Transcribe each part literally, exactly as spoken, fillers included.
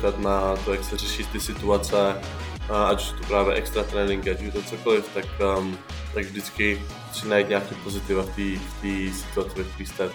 koukat na to, jak se řeší ty situace, ať už to právě extra tréninky, ať už to cokoliv, tak, um, tak vždycky si najít nějaký pozitiva v té situaci, ve které jste.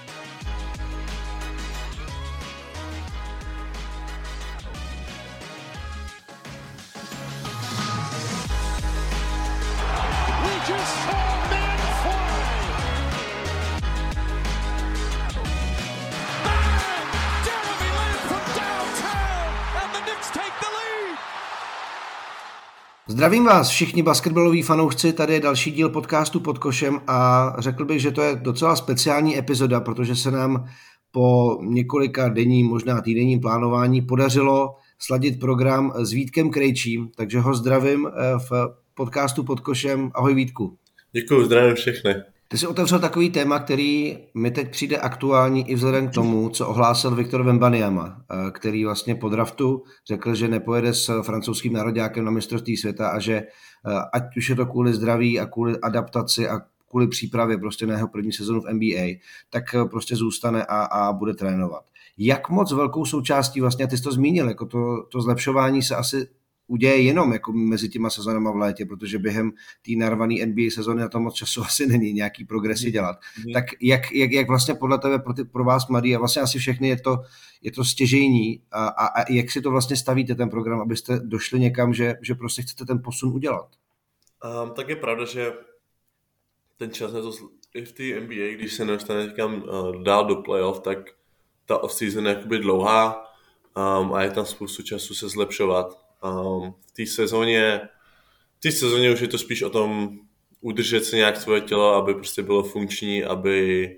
Zdravím vás všichni basketbaloví fanoušci, tady je další díl podcastu Pod košem a řekl bych, že to je docela speciální epizoda, protože se nám po několika denním, možná týdenním plánování podařilo sladit program s Vítkem Krejčím, takže ho zdravím v podcastu Pod košem. Ahoj Vítku. Děkuji, zdravím všechny. Ty jsi otevřel takový téma, který mi teď přijde aktuální i vzhledem k tomu, co ohlásil Victor Wembanyama, který vlastně po draftu řekl, že nepojede s francouzským nároďákem na mistrovství světa a že ať už je to kvůli zdraví a kvůli adaptaci a kvůli přípravě prostě na jeho první sezonu v N B A, tak prostě zůstane a, a bude trénovat. Jak moc velkou součástí vlastně, ty jsi to zmínil, jako to, to zlepšování se asi uděje jenom jako mezi těma sezonama v létě, protože během té narvané N B A sezony na to moc času asi není nějaký progresy dělat. Mm. Tak jak, jak, jak vlastně podle tebe pro, ty, pro vás mladý a vlastně asi všechny je to, je to stěžejní a, a, a jak si to vlastně stavíte ten program, abyste došli někam, že, že prostě chcete ten posun udělat? Um, tak je pravda, že ten čas na to i v té N B A, když se nedostane někam uh, dál do playoff, tak ta off-season je jakoby dlouhá um, a je tam spoustu času se zlepšovat. Um, v té sezóně, v té sezóně už je to spíš o tom udržet se nějak svoje tělo, aby prostě bylo funkční, aby,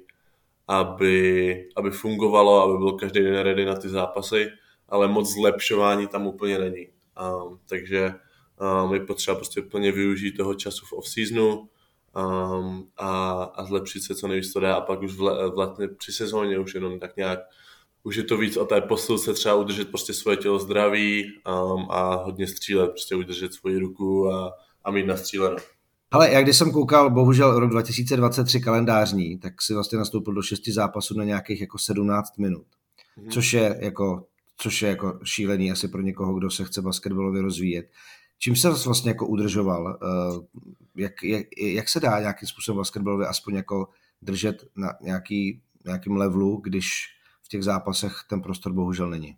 aby, aby fungovalo, aby byl každý den ready na ty zápasy, ale moc zlepšování tam úplně není. Um, takže um, je potřeba prostě plně využít toho času v off-seasonu um, a, a zlepšit se co nejvíc to dá a pak už v, le, v letně při sezóně už jenom tak nějak už je to víc o té posilce, třeba udržet prostě svoje tělo zdraví um, a hodně střílet, prostě udržet svoji ruku a, a mít nastříleno. Ale já když jsem koukal, bohužel rok dva tisíce dvacet tři kalendářní, tak si vlastně nastoupil do šesti zápasů na nějakých jako sedmnáct minut, hmm. což je jako, což je jako šílený asi pro někoho, kdo se chce basketbalově rozvíjet. Čím se vlastně jako udržoval? Jak, jak, jak se dá nějakým způsobem basketbalově aspoň jako držet na nějaký, nějakým levelu, když v těch zápasech ten prostor bohužel není?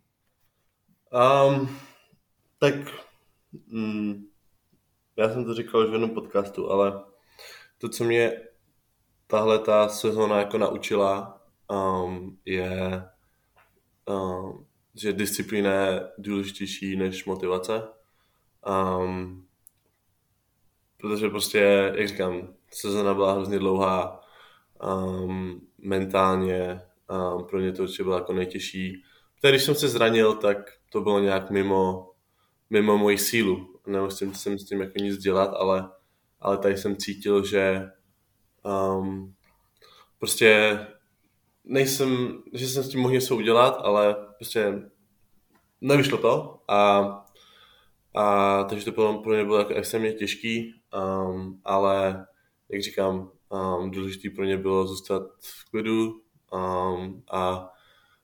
Um, tak mm, já jsem to říkal už v jednom podcastu, ale to, co mě tahle ta sezóna jako naučila, um, je, um, že disciplína je důležitější než motivace. Um, protože prostě, jak říkám, sezóna byla hrozně dlouhá, um, mentálně, Um, pro mě to určitě bylo jako nejtěžší. Protože když jsem se zranil, tak to bylo nějak mimo, mimo moji sílu. Nemusím jsem s tím jako nic dělat, ale, ale tady jsem cítil, že um, prostě nejsem, že jsem s tím mohl něco udělat, ale prostě nevyšlo to. A, a takže to bylo, pro mě bylo jako extrémně těžký, um, ale jak říkám, um, důležitý pro mě bylo zůstat v klidu. Um, a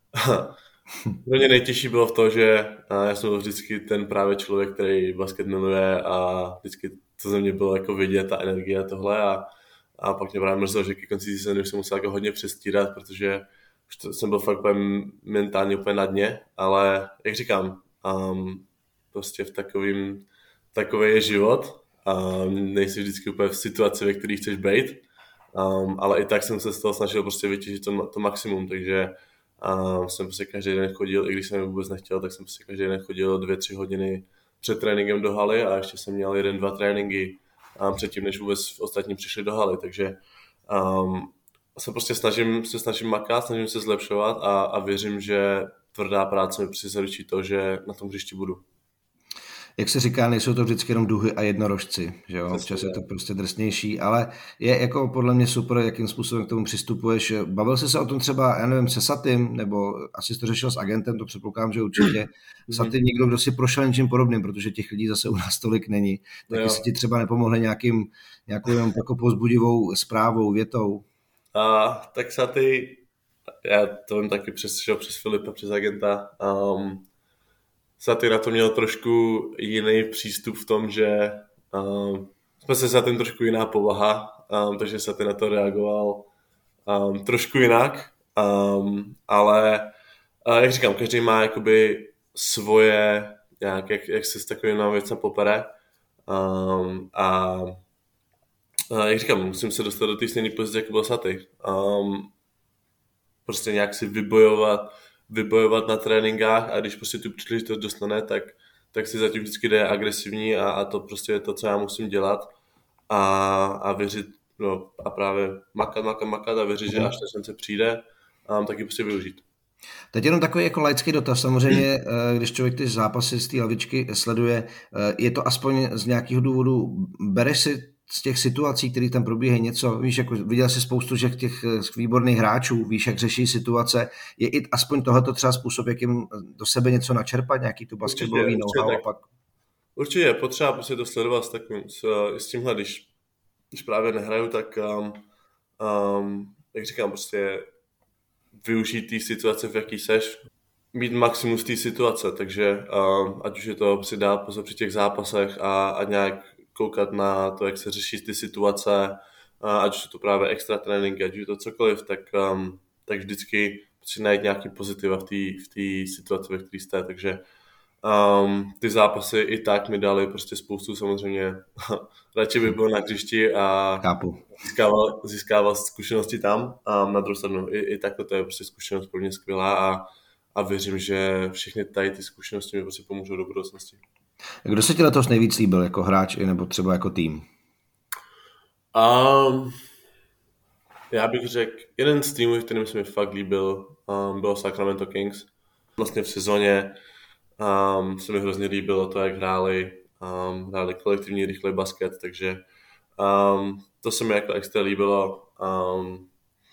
pro mě nejtěžší bylo v tom, že já jsem byl vždycky ten právě člověk, který basket miluje a vždycky to ze mě bylo jako vidět, ta energie a tohle a, a pak mě právě mrzelo, že ke konci sezóny už jsem musel jako hodně přestírat, protože už to, jsem byl fakt mentálně úplně na dně, ale jak říkám, um, prostě v takovým, takový je život a nejsi vždycky úplně v situaci, ve které chceš být. Um, ale i tak jsem se z toho snažil prostě vytěžit to, to maximum, takže um, jsem prostě každý den chodil, i když jsem vůbec nechtěl, tak jsem prostě každý den chodil dvě, tři hodiny před tréninkem do haly a ještě jsem měl jeden, dva tréninky um, předtím, než vůbec ostatní přišli do haly, takže um, se prostě snažím, se snažím makat, snažím se zlepšovat a, a věřím, že tvrdá práce mi prostě zaručí to, že na tom hřišti budu. Jak se říká, nejsou to vždycky jenom duhy a jednorožci, že jo? Občas je to prostě drsnější, ale je jako podle mě super, jakým způsobem k tomu přistupuješ. Bavil jsi se o tom třeba, já nevím, se Satym, nebo asi jsi to řešil s agentem, to předpokládám, že určitě. Satym někdo, kdo si prošel něčím podobným, protože těch lidí zase u nás tolik není. Tak jestli ti třeba nepomohli nějakým, nějakou jenom jako povzbudivou zprávou, větou. A, tak Saty, já to vím taky přes, přes Filipa, přes agenta. Um, Saty na to měl trošku jiný přístup v tom, že um, jsme se Saty trošku jiná povaha, um, takže Saty na to reagoval um, trošku jinak, um, ale uh, jak říkám, každý má jakoby svoje, nějak, jak, jak se s takovým věcem popere um, a uh, jak říkám, musím se dostat do té stejné pozice, jako byl Saty. Um, prostě nějak si vybojovat vybojovat na tréninkách a když prostě tu příležitost dostane, tak, tak si zatím vždycky jde agresivní a, a to prostě je to, co já musím dělat a, a věřit, no a právě makat, makat, makat a věřit, že až ta šance přijde, a taky prostě využít. Teď jenom takový jako laický dotaz. Samozřejmě, když člověk ty zápasy z té lavičky sleduje, je to aspoň z nějakého důvodu, bereš si z těch situací, které tam probíhají něco, víš, jako viděl jsi spoustu že těch výborných hráčů, víš, jak řeší situace, je i aspoň tohleto třeba způsob, jak jim do sebe něco načerpat, nějaký tu basketbalový know-how a pak... Určitě je potřeba prostě to sledovat s, takovým, s, s tímhle, když, když právě nehraju, tak um, um, jak říkám, prostě využít té situace, v jaký seš, mít maximum z té situace, takže um, ať už je to si dát pozor při těch zápasech a, a nějak koukat na to, jak se řeší ty situace, ať už je to právě extra tréninky, ať už je to cokoliv, tak, um, tak vždycky si najít nějaký pozitiva v té v té situaci, ve které jste, takže um, ty zápasy i tak mi dali prostě spoustu, samozřejmě radši by byl na hřišti a získával, získával zkušenosti tam a na druhou stranu i, i takhle to je prostě zkušenost pro mě skvělá a, a věřím, že všechny tady ty zkušenosti mi prostě pomůžou do budoucnosti. Kdo se ti letos nejvíc líbil jako hráč nebo třeba jako tým? Um, já bych řekl, jeden z týmů, kterým se mi fakt líbil, um, byl Sacramento Kings. Vlastně v sezóně um, se mi hrozně líbilo to, jak hráli, um, hráli kolektivní rychlý basket, takže um, to se mi jako extra líbilo. Um,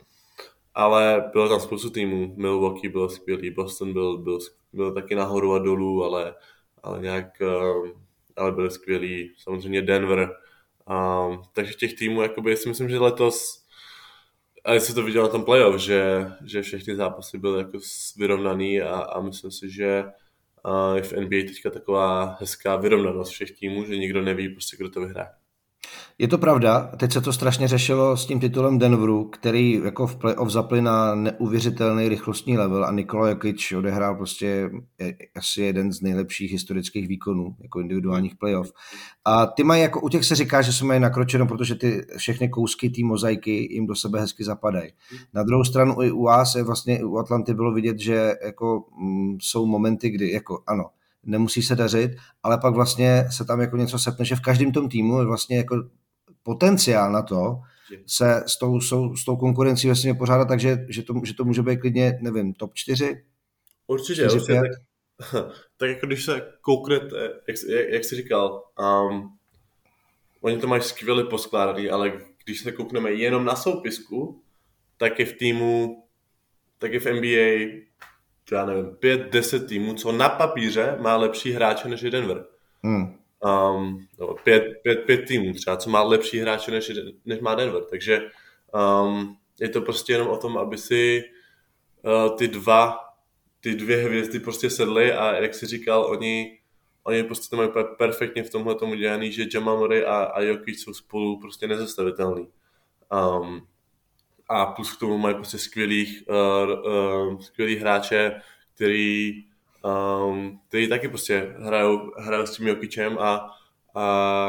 ale bylo tam spoustu týmů. Milwaukee byl skvělý, Boston byl, byl, byl taky nahoru a dolů, ale ale nějak, um, ale byli skvělí, samozřejmě Denver, um, takže těch týmů, jakoby, si myslím, že letos, a jestli to viděl na tom playoff, že, že všechny zápasy byly jako vyrovnaný a, a myslím si, že uh, je v N B A teďka taková hezká vyrovnanost všech týmů, že nikdo neví prostě, kdo to vyhraje. Je to pravda, teď se to strašně řešilo s tím titulem Denveru, který jako v playoff zapli na neuvěřitelný rychlostní level a Nikola Jokic odehrál prostě asi jeden z nejlepších historických výkonů jako individuálních playoff. A ty mají jako, u těch se říká, že se mají nakročeno, protože ty všechny kousky té mozaiky jim do sebe hezky zapadají. Na druhou stranu i u vás je vlastně u Atlanty bylo vidět, že jako m, jsou momenty, kdy jako ano, nemusí se dařit, ale pak vlastně se tam jako něco sepne, že v každém tom týmu je vlastně jako potenciál na to se s tou, s tou konkurencí vlastně pořádat, takže že to, že to může být klidně, nevím, top čtyři? Určitě, určitě tak, tak jako když se kouknete, jak, jak, jak jsi říkal, um, oni to mají skvěle poskládaný, ale když se koukneme jenom na soupisku, tak je v týmu, tak je v N B A, já nevím, pět, deset týmů, co na papíře má lepší hráče než je Denver. Hmm. Um, no, pět, pět, pět týmů třeba, co má lepší hráče než, než má Denver, takže um, je to prostě jenom o tom, aby si uh, ty dva, ty dvě hvězdy prostě sedly a jak jsi říkal, oni, oni prostě to mají perfektně v tomhle tomu dělaný, že Jamal Murray a, a Jokic jsou spolu prostě nezastavitelný. Um, a plus k tomu mají prostě skvělých, uh, uh, skvělý hráče, který Um, který taky prostě hrajou, hrajou s tím Jokicem a, a,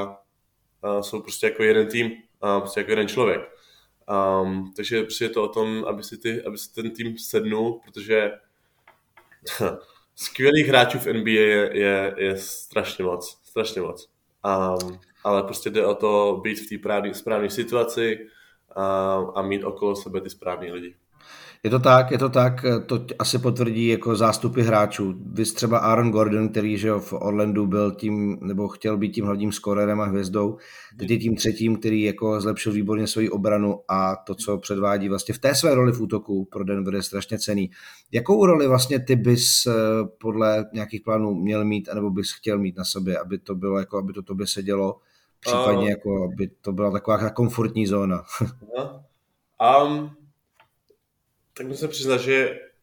a jsou prostě jako jeden tým, a prostě jako jeden člověk. Um, takže prostě je to o tom, aby si, ty, aby si ten tým sednul, protože skvělých hráčů v N B A je, je, je strašně moc, strašně moc. Um, ale prostě jde o to být v té správné situaci a, a mít okolo sebe ty správný lidi. Je to tak, je to tak, to asi potvrdí jako zástupy hráčů. Vy třeba Aaron Gordon, který že v Orlandu byl tím, nebo chtěl být tím hlavním skorerem a hvězdou, teď je tím třetím, který jako zlepšil výborně svoji obranu a to, co předvádí vlastně v té své roli v útoku pro Denver je strašně cenný. Jakou roli vlastně ty bys podle nějakých plánů měl mít, anebo bys chtěl mít na sobě, aby to bylo jako, aby to tobě sedělo, případně uh, jako, aby to byla taková komfortní zóna? um... Tak musím přiznat, že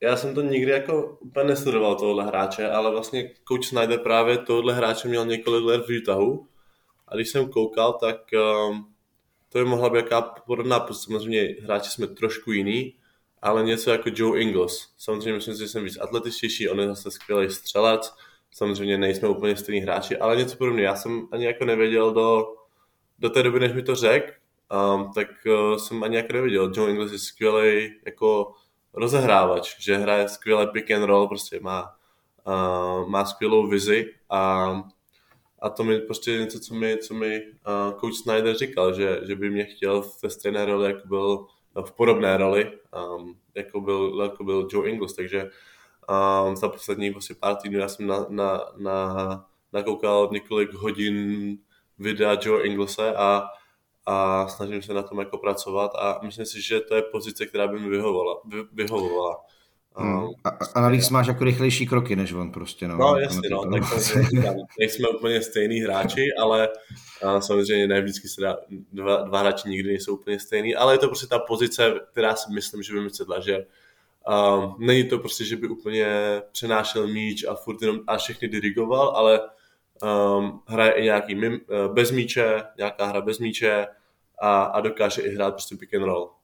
já jsem to nikdy jako úplně nesledoval tohohle hráče, ale vlastně coach Snyder právě tohohle hráče měl několik let v Utahu a když jsem koukal, tak um, to by mohla být jaká podobná, protože samozřejmě hráči jsme trošku jiný, ale něco jako Joe Ingles. Samozřejmě myslím si, že jsem víc atletičtější, on je zase skvělý střelec, samozřejmě nejsme úplně stejní hráči, ale něco podobného. Já jsem ani jako nevěděl do, do té doby, než mi to řekl, um, tak uh, jsem ani jako nevěděl. Joe Ingles je skvělý jako rozehrávač, že hraje skvěle pick and roll, prostě má, uh, má skvělou vizi a, a to mi prostě něco, co mi, co mi uh, coach Snyder říkal, že, že by mě chtěl v té stejné roli, jako byl no, v podobné roli, um, jako, byl, jako byl Joe Ingles, takže um, za poslední vlastně pár týdnů já jsem na, na, na, nakoukal několik hodin videa Joe Inglese a a snažím se na tom jako pracovat a myslím si, že to je pozice, která by mi vyhovovala. Vy, vyhovovala. Hmm. A, a navíc máš jako rychlejší kroky než on prostě. No, no jasně, no, tak samozřejmě nejsme úplně stejný hráči, ale a samozřejmě ne vždycky se dá, dva, dva hráči nikdy nejsou úplně stejný, ale je to prostě ta pozice, která si myslím, že by mi sedla, že um, není to prostě, že by úplně přenášel míč a furt jenom a všechny dirigoval, ale Um, hraje i nějaký mim, bez míče, nějaká hra bez míče a, a dokáže i hrát prostě pick and roll.